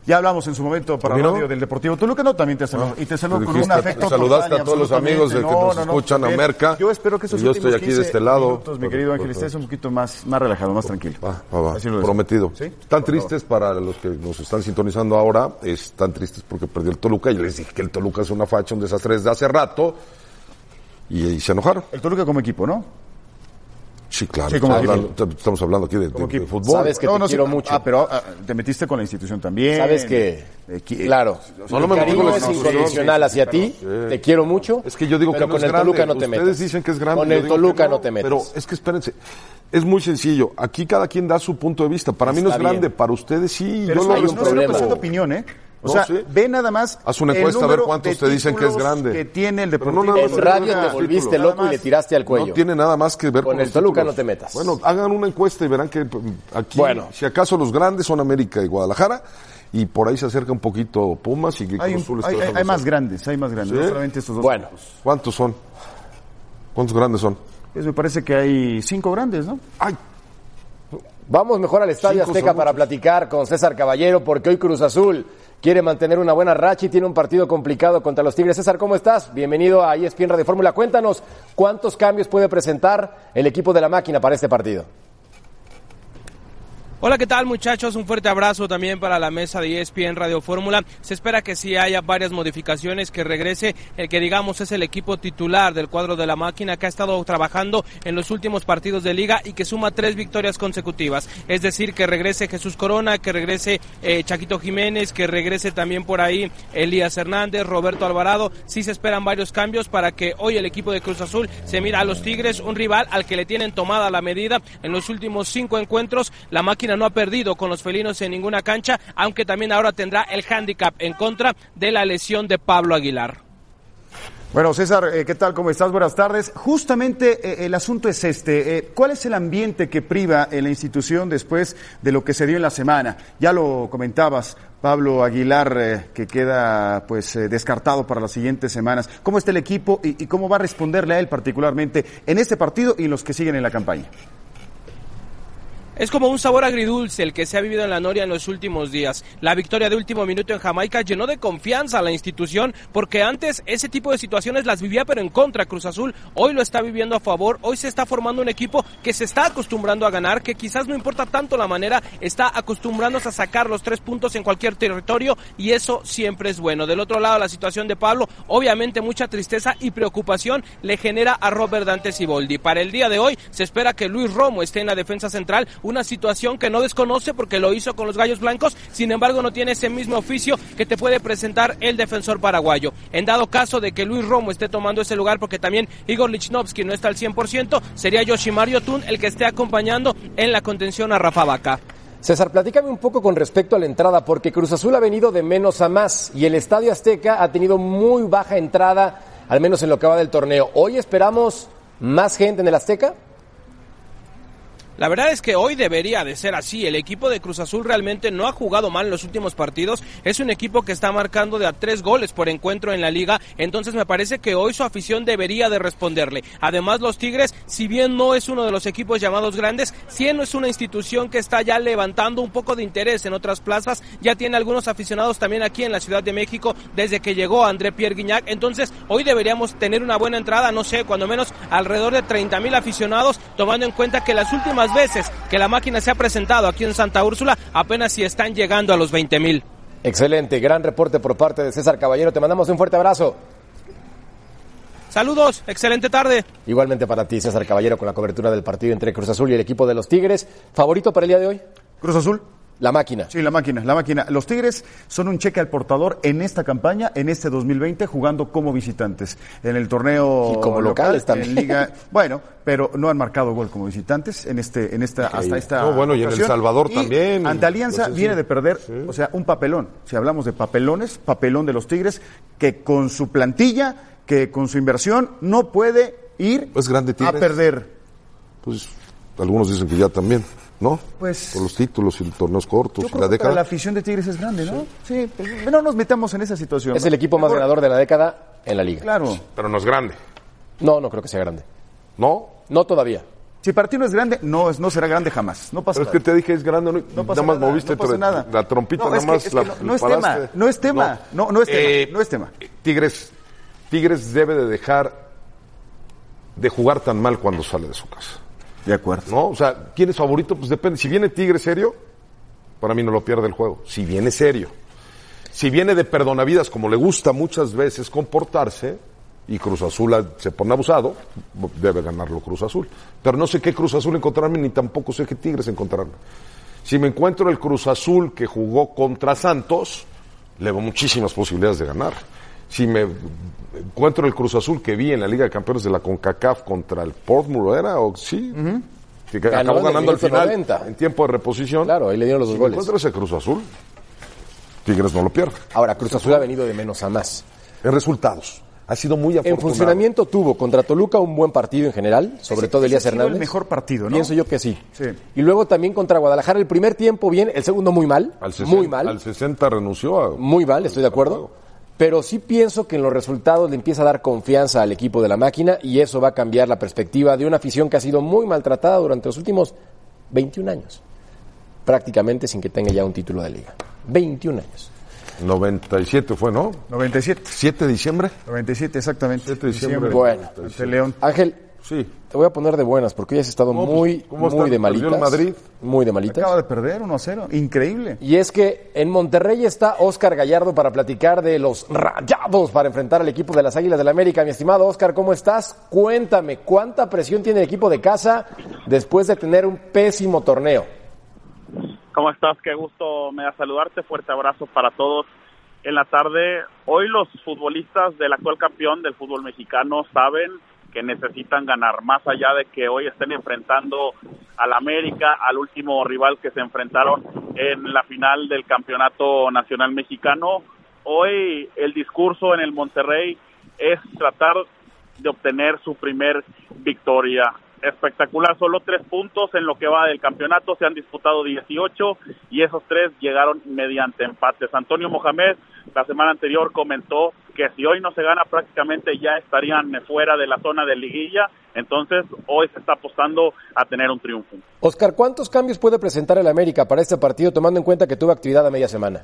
Ya hablamos en su momento para Radio del Deportivo Toluca, no, también te saludo. Y te saludo con un afecto. Saludaste a todos los amigos de que nos escuchan, a Merca. Yo espero que esos yo estoy aquí de este lado. Minutos, mi querido Ángel, estés un poquito más relajado, más tranquilo. Prometido. ¿Sí? Están tristes para los que nos están sintonizando ahora, están tristes porque perdió el Toluca. Yo les dije que el Toluca es una facha, un desastre desde hace rato. Y se enojaron. El Toluca como equipo, ¿no? Sí, claro. Sí, estamos hablando aquí de fútbol. Sabes que te quiero mucho. Pero te metiste con la institución también. Sabes que, claro, no me cariño es incondicional hacia ti, te quiero mucho. Es que yo digo que no con es el grande. Toluca no te metas. Ustedes dicen que es grande. Con el Toluca no te metas. Pero es que espérense, es muy sencillo. Aquí cada quien da su punto de vista. Para mí no es grande, para ustedes sí. Pero yo hay lo un respeto. problema de opinión, O sea, ve nada más. Haz una encuesta a ver cuántos te dicen que es grande. Que tiene el Deportivo. En radio te volviste loco y le tiraste al cuello. No tiene nada más que ver con el Toluca no te metas. Bueno, hagan una encuesta y verán que aquí, si acaso los grandes son América y Guadalajara, y por ahí se acerca un poquito Pumas y hay más grandes, ¿Sí? no solamente estos dos. Bueno, ¿cuántos son? ¿Cuántos grandes son? Pues me parece que hay 5 grandes, ¿no? ¡Ay! Vamos mejor al Estadio Azteca para platicar con César Caballero, porque hoy Cruz Azul quiere mantener una buena racha y tiene un partido complicado contra los Tigres. César, ¿cómo estás? Bienvenido a ESPN Radio Fórmula. Cuéntanos, ¿cuántos cambios puede presentar el equipo de la máquina para este partido? Hola, ¿qué tal, muchachos? Un fuerte abrazo también para la mesa de ESPN Radio Fórmula. Se espera que sí haya varias modificaciones, que regrese el que digamos es el equipo titular del cuadro de la máquina, que ha estado trabajando en los últimos partidos de liga y que suma 3 victorias consecutivas. Es decir, que regrese Jesús Corona, que regrese Chaquito Jiménez, que regrese también por ahí Elías Hernández, Roberto Alvarado. Sí se esperan varios cambios para que hoy el equipo de Cruz Azul se mira a los Tigres, un rival al que le tienen tomada la medida. En los últimos 5 encuentros, la máquina no ha perdido con los felinos en ninguna cancha, aunque también ahora tendrá el hándicap en contra de la lesión de Pablo Aguilar. Bueno, César, ¿qué tal? ¿Cómo estás? Buenas tardes. Justamente el asunto es ¿cuál es el ambiente que priva en la institución después de lo que se dio en la semana? Ya lo comentabas, Pablo Aguilar, que queda descartado para las siguientes semanas. ¿Cómo está el equipo y cómo va a responderle a él particularmente en este partido y en los que siguen en la campaña? Es como un sabor agridulce el que se ha vivido en la Noria en los últimos días. La victoria de último minuto en Jamaica llenó de confianza a la institución, porque antes ese tipo de situaciones las vivía pero en contra. Cruz Azul hoy lo está viviendo a favor. Hoy se está formando un equipo que se está acostumbrando a ganar, que quizás no importa tanto la manera, está acostumbrándose a sacar los 3 puntos en cualquier territorio, y eso siempre es bueno. Del otro lado, la situación de Pablo, obviamente mucha tristeza y preocupación le genera a Robert Dante Siboldi. Para el día de hoy se espera que Luis Romo esté en la defensa central, una situación que no desconoce porque lo hizo con los Gallos Blancos, sin embargo no tiene ese mismo oficio que te puede presentar el defensor paraguayo. En dado caso de que Luis Romo esté tomando ese lugar, porque también Igor Lichnowsky no está al 100%, sería Yoshimar Yotun el que esté acompañando en la contención a Rafa Vaca. César, platícame un poco con respecto a la entrada, porque Cruz Azul ha venido de menos a más y el Estadio Azteca ha tenido muy baja entrada, al menos en lo que va del torneo. ¿Hoy esperamos más gente en el Azteca? La verdad es que hoy debería de ser así. El equipo de Cruz Azul realmente no ha jugado mal en los últimos partidos. Es un equipo que está marcando de a 3 goles por encuentro en la liga. Entonces me parece que hoy su afición debería de responderle. Además, los Tigres, si bien no es uno de los equipos llamados grandes, sí no es una institución que está ya levantando un poco de interés en otras plazas. Ya tiene algunos aficionados también aquí en la Ciudad de México desde que llegó André Pierre Guignac. Entonces hoy deberíamos tener una buena entrada, no sé, cuando menos alrededor de 30,000 aficionados, tomando en cuenta que las últimas veces que la máquina se ha presentado aquí en Santa Úrsula apenas si están llegando a los 20,000. Excelente, gran reporte por parte de César Caballero, te mandamos un fuerte abrazo. Saludos, excelente tarde. Igualmente para ti, César Caballero, con la cobertura del partido entre Cruz Azul y el equipo de los Tigres. ¿Favorito para el día de hoy? Cruz Azul. La máquina. Sí, la máquina. Los Tigres son un cheque al portador en esta campaña, en este 2020, jugando como visitantes. En el torneo y como locales también. En Liga, bueno, pero no han marcado gol como visitantes hasta esta no, bueno, y en El Salvador también. Ante Alianza viene de perder, o sea, un papelón. Si hablamos de papelones, papelón de los Tigres, que con su plantilla, que con su inversión, no puede ir grande a perder. Pues algunos dicen que ya también. ¿No? Pues por los títulos y los torneos cortos. Yo creo que la afición de Tigres es grande, ¿no? Sí, no nos metamos en esa situación. Es el equipo más ganador de la década en la liga. Claro. Pero no es grande. No creo que sea grande. ¿No? No todavía. Si para ti no es grande, no será grande jamás. No pasa Pero nada. es que te dije es grande, no pasa nada, moviste no pasa nada. la trompita, no, nada más es que no es tema, no es tema, no es tema. Tigres debe de dejar de jugar tan mal cuando sale de su casa. De acuerdo. ¿No? O sea, ¿quién es favorito? Pues depende. Si viene Tigres serio, para mí no lo pierde el juego. Si viene serio. Si viene de perdonavidas, como le gusta muchas veces comportarse, y Cruz Azul se pone abusado, debe ganarlo Cruz Azul. Pero no sé qué Cruz Azul encontrarme, ni tampoco sé qué Tigres encontrarme. Si me encuentro el Cruz Azul que jugó contra Santos, le veo muchísimas posibilidades de ganar. Si me encuentro el Cruz Azul que vi en la Liga de Campeones de la CONCACAF contra el Portsmouth, ¿era? ¿O sí? Que acabó ganando al final 90. En tiempo de reposición. Claro, ahí le dieron los dos goles. Si encuentro ese Cruz Azul, Tigres no lo pierde. Ahora, Cruz Azul ha venido de menos a más. En resultados. Ha sido muy afortunado. En funcionamiento tuvo contra Toluca un buen partido en general, sobre todo Elías Hernández. El mejor partido, ¿no? Pienso yo que sí. Y luego también contra Guadalajara, el primer tiempo bien, el segundo muy mal. Muy mal. Al 60 renunció a... Muy mal, estoy de acuerdo. Pero sí pienso que en los resultados le empieza a dar confianza al equipo de la máquina y eso va a cambiar la perspectiva de una afición que ha sido muy maltratada durante los últimos 21 años. Prácticamente sin que tenga ya un título de liga. 21 años. 97 fue, ¿no? 97. 7 de diciembre. 97, exactamente. 7 de diciembre. Bueno. Ante León. Ángel, sí. Te voy a poner de buenas porque hoy has estado muy de malitas. ¿El Madrid? Muy de malitas. Acaba de perder 1-0. Increíble. Y es que en Monterrey está Óscar Gallardo para platicar de los Rayados para enfrentar al equipo de las Águilas del América. Mi estimado Óscar, ¿cómo estás? Cuéntame, ¿cuánta presión tiene el equipo de casa después de tener un pésimo torneo? ¿Cómo estás? Qué gusto me da saludarte. Fuerte abrazo para todos en la tarde. Hoy los futbolistas del actual campeón del fútbol mexicano saben que necesitan ganar, más allá de que hoy estén enfrentando al América, al último rival que se enfrentaron en la final del Campeonato Nacional Mexicano. Hoy el discurso en el Monterrey es tratar de obtener su primer victoria. Espectacular, solo 3 puntos en lo que va del campeonato, se han disputado 18 y esos 3 llegaron mediante empates. Antonio Mohamed la semana anterior comentó que si hoy no se gana prácticamente ya estarían fuera de la zona de liguilla, entonces hoy se está apostando a tener un triunfo. Oscar, ¿cuántos cambios puede presentar el América para este partido tomando en cuenta que tuvo actividad a media semana?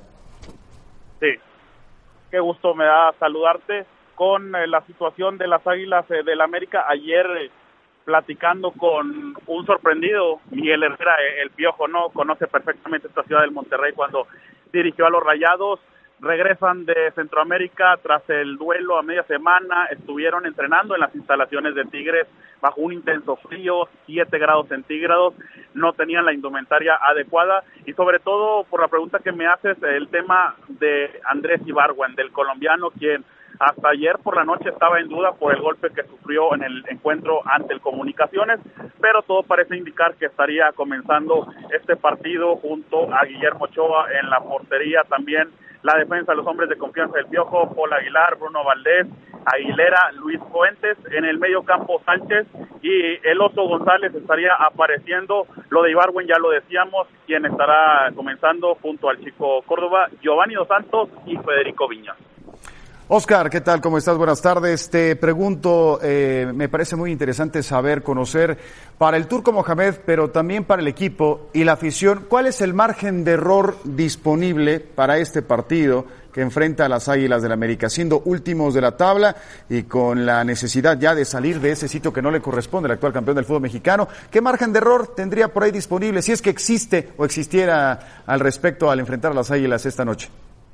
Sí, qué gusto me da saludarte con la situación de las Águilas del América. Ayer platicando con un sorprendido, Miguel Herrera, el Piojo, ¿no? Conoce perfectamente esta ciudad del Monterrey cuando dirigió a los Rayados. Regresan de Centroamérica tras el duelo a media semana, estuvieron entrenando en las instalaciones de Tigres bajo un intenso frío, 7 grados centígrados, no tenían la indumentaria adecuada y sobre todo por la pregunta que me haces, el tema de Andrés Ibargüen, del colombiano, quien hasta ayer por la noche estaba en duda por el golpe que sufrió en el encuentro ante el Comunicaciones, pero todo parece indicar que estaría comenzando este partido junto a Guillermo Ochoa en la portería, también la defensa de los hombres de confianza del Piojo, Paul Aguilar, Bruno Valdés, Aguilera, Luis Fuentes, en el medio campo Sánchez y el Oso González estaría apareciendo. Lo de Ibargüen ya lo decíamos, quien estará comenzando junto al Chico Córdoba, Giovanni Dos Santos y Federico Viñas. Oscar, ¿qué tal? ¿Cómo estás? Buenas tardes. Te pregunto, me parece muy interesante saber, conocer para el Turco Mohamed, pero también para el equipo y la afición, ¿cuál es el margen de error disponible para este partido que enfrenta a las Águilas del América, siendo últimos de la tabla y con la necesidad ya de salir de ese sitio que no le corresponde al actual campeón del fútbol mexicano? ¿Qué margen de error tendría por ahí disponible, si es que existe o existiera al respecto al enfrentar a las Águilas esta noche?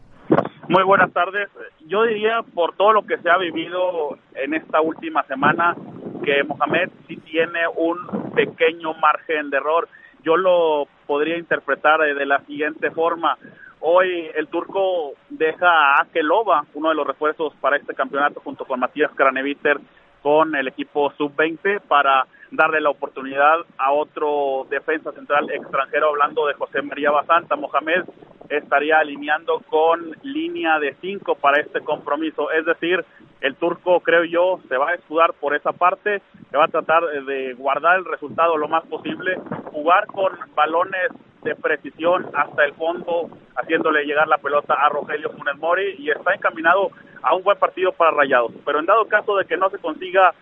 Muy buenas tardes. Yo diría, por todo lo que se ha vivido en esta última semana, que Mohamed sí tiene un pequeño margen de error. Yo lo podría interpretar de la siguiente forma. Hoy el Turco deja a Akeloba, uno de los refuerzos para este campeonato, junto con Matías Craneviter, con el equipo sub-20, para darle la oportunidad a otro defensa central extranjero, hablando de José María Basanta. Mohamed estaría alineando con línea de 5 para este compromiso, es decir, el Turco, creo yo, se va a escudar por esa parte, que va a tratar de guardar el resultado lo más posible, jugar con balones de precisión hasta el fondo, haciéndole llegar la pelota a Rogelio Funes Mori, y está encaminado a un buen partido para Rayados. Pero en dado caso de que no se consiga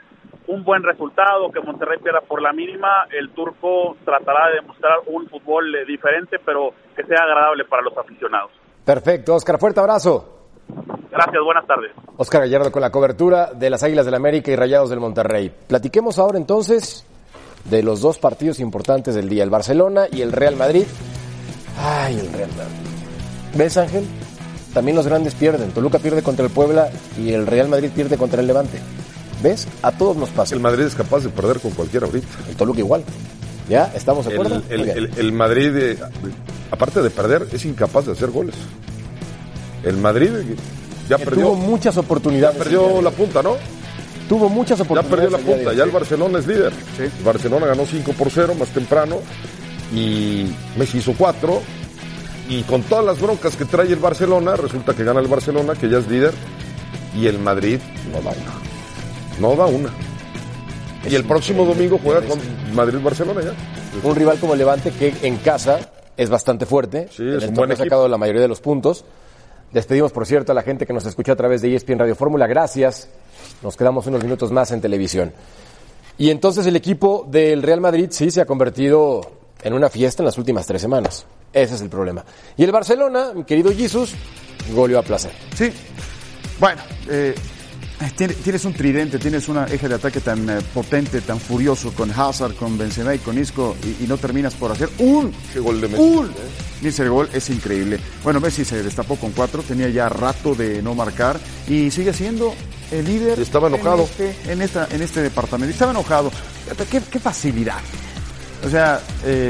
un buen resultado, que Monterrey pierda por la mínima. El turco tratará de demostrar un fútbol diferente, pero que sea agradable para los aficionados. Perfecto, Óscar, fuerte abrazo. Gracias, buenas tardes. Óscar Gallardo con la cobertura de las Águilas del América y Rayados del Monterrey. Platiquemos ahora entonces de los dos partidos importantes del día, el Barcelona y el Real Madrid. Ay, el Real Madrid. ¿Ves, Ángel? También los grandes pierden. Toluca pierde contra el Puebla y el Real Madrid pierde contra el Levante. ¿Ves? A todos nos pasa. El Madrid es capaz de perder con cualquiera ahorita. El Toluca igual. ¿Ya? ¿Estamos de acuerdo? El Madrid, aparte de perder, es incapaz de hacer goles. El Madrid ya perdió. Tuvo muchas oportunidades. Ya perdió la punta, ¿no? Tuvo muchas oportunidades. Ya perdió la punta. Ya el Barcelona es líder. Sí. Barcelona ganó 5-0 más temprano. Y Messi hizo 4. Y con todas las broncas que trae el Barcelona, resulta que gana el Barcelona, que ya es líder. Y el Madrid no da una. No da una. Y el próximo domingo juega con Madrid-Barcelona ya. Un rival como el Levante que en casa es bastante fuerte. Sí, es en el un buen ha sacado la mayoría de los puntos. Despedimos, por cierto, a la gente que nos escucha a través de ESPN Radio Fórmula. Gracias. Nos quedamos unos minutos más en televisión. Y entonces el equipo del Real Madrid sí se ha convertido en una fiesta en las últimas 3 semanas. Ese es el problema. Y el Barcelona, mi querido Jesus, goleó a placer. Sí. Bueno, tienes un tridente, tienes una eje de ataque tan potente, tan furioso, con Hazard, con Benzema y con Isco, y no terminas por hacer ¡Qué gol de Messi! Ni ese gol es increíble. Bueno, Messi se destapó con 4, tenía ya rato de no marcar, y sigue siendo el líder. Y estaba enojado. En este departamento. Estaba enojado. Qué facilidad. O sea,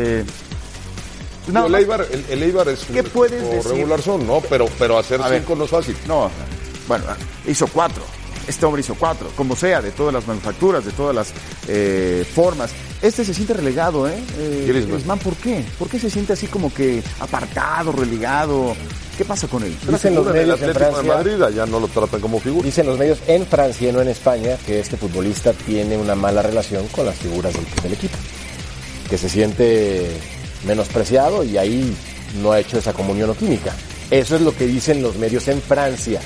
el Eibar es ¿qué puedes decir? Regular son, ¿no? Pero hacer 5 no es fácil. No, bueno, hizo 4. Este hombre hizo 4, como sea, de todas las manufacturas, de todas las formas. Este se siente relegado, Griezmann, ¿por qué? ¿Por qué se siente así como que apartado, relegado? ¿Qué pasa con él? Dicen los medios en Francia, de Madrid, ya no lo tratan como figura. Dicen los medios en Francia y no en España que este futbolista tiene una mala relación con las figuras del equipo. Que se siente menospreciado y ahí no ha hecho esa comunión o química. Eso es lo que dicen los medios en Francia.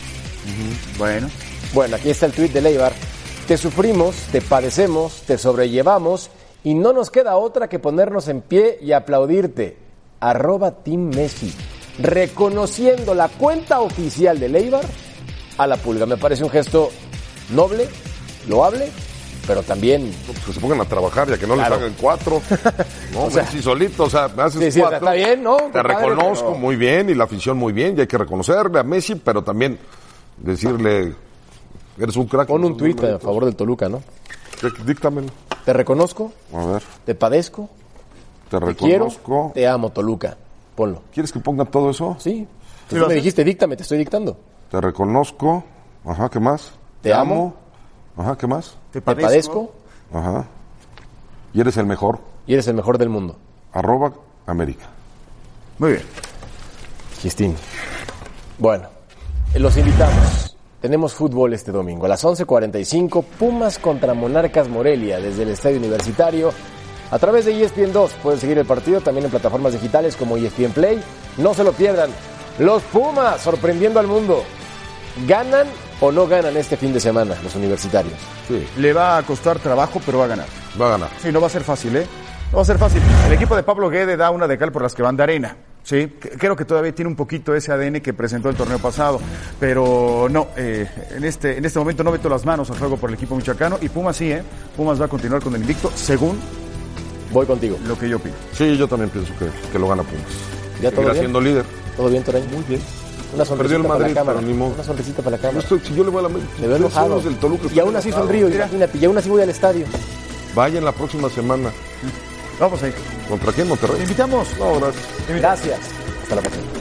Bueno, aquí está el tuit de Eibar. Te sufrimos, te padecemos, te sobrellevamos y no nos queda otra que ponernos en pie y aplaudirte. @Team Messi. Reconociendo la cuenta oficial de Eibar a la Pulga. Me parece un gesto noble, loable, pero también... Que se pongan a trabajar, ya que no les hagan 4. No, Messi solito, o sea, me haces 4. Está bien, ¿no? Te reconozco muy bien y la afición muy bien, y hay que reconocerle a Messi, pero también decirle, eres un crack. Pon un tuit a favor del Toluca, ¿no? Díctamelo. Te reconozco, a ver. Te padezco, te reconozco, quiero, te amo, Toluca. Ponlo. ¿Quieres que ponga todo eso? Sí. Tú me dijiste, díctame, te estoy dictando. Te reconozco, ajá, ¿qué más? Te amo, ajá, ¿qué más? Te padezco, ajá. Y eres el mejor. Y eres el mejor del mundo. @América. Muy bien. Chistín. Bueno, los invitamos. Tenemos fútbol este domingo a las 11:45. Pumas contra Monarcas Morelia desde el Estadio Universitario. A través de ESPN 2 pueden seguir el partido también en plataformas digitales como ESPN Play. No se lo pierdan. Los Pumas sorprendiendo al mundo. ¿Ganan o no ganan este fin de semana los universitarios? Sí. Le va a costar trabajo, pero va a ganar. Va a ganar. Sí, no va a ser fácil, ¿eh? No va a ser fácil. El equipo de Pablo Guede da una de cal por las que van de arena. Sí, creo que todavía tiene un poquito ese ADN que presentó el torneo pasado, pero no, en este momento no meto las manos al juego por el equipo michoacano, y Pumas sí, Pumas va a continuar con el invicto, según voy contigo. Lo que yo opino. Sí, yo también pienso que lo gana Pumas. ¿Ya todo bien? Siendo líder. ¿Todo bien, Toreño? Muy bien. Una sonrisita el Madrid, para la cámara. pero ni modo. Una sonrisita para la cámara. Si yo le voy a la me veo enojado. Del Toluca, y aún así sonrío, imagínate, y aún así voy al estadio. Vayan la próxima semana. Vamos ahí. ¿Contra quién, Monterrey? ¿Te invitamos? No, gracias. Gracias. Hasta la próxima.